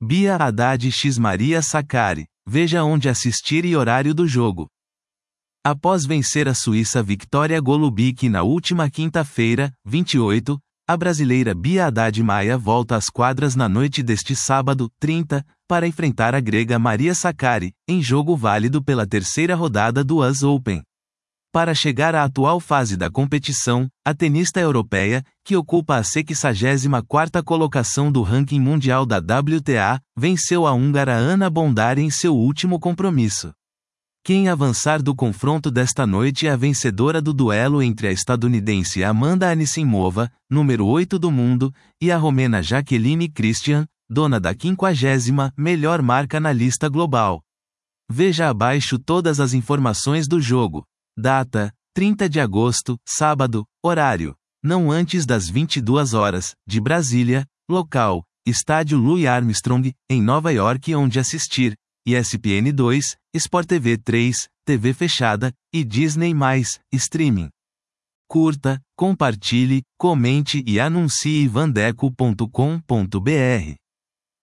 Bia Haddad x Maria Sakkari. Veja onde assistir e horário do jogo. Após vencer a Suíça Victoria Golubic na última quinta-feira, 28, a brasileira Bia Haddad Maia volta às quadras na noite deste sábado, 30, para enfrentar a grega Maria Sakkari, em jogo válido pela terceira rodada do US Open. Para chegar à atual fase da competição, a tenista europeia, que ocupa a 64ª colocação do ranking mundial da WTA, venceu a húngara Ana Bondar em seu último compromisso. Quem avançar do confronto desta noite é a vencedora do duelo entre a estadunidense Amanda Anisimova, número 8 do mundo, e a romena Jacqueline Christian, dona da 50ª melhor marca na lista global. Veja abaixo todas as informações do jogo. Data: 30 de agosto, sábado, horário: não antes das 22 horas, de Brasília, local: Estádio Louis Armstrong, em Nova York, onde assistir: ESPN2, Sport TV 3, TV fechada, e Disney+, streaming. Curta, compartilhe, comente e anuncie vandeco.com.br.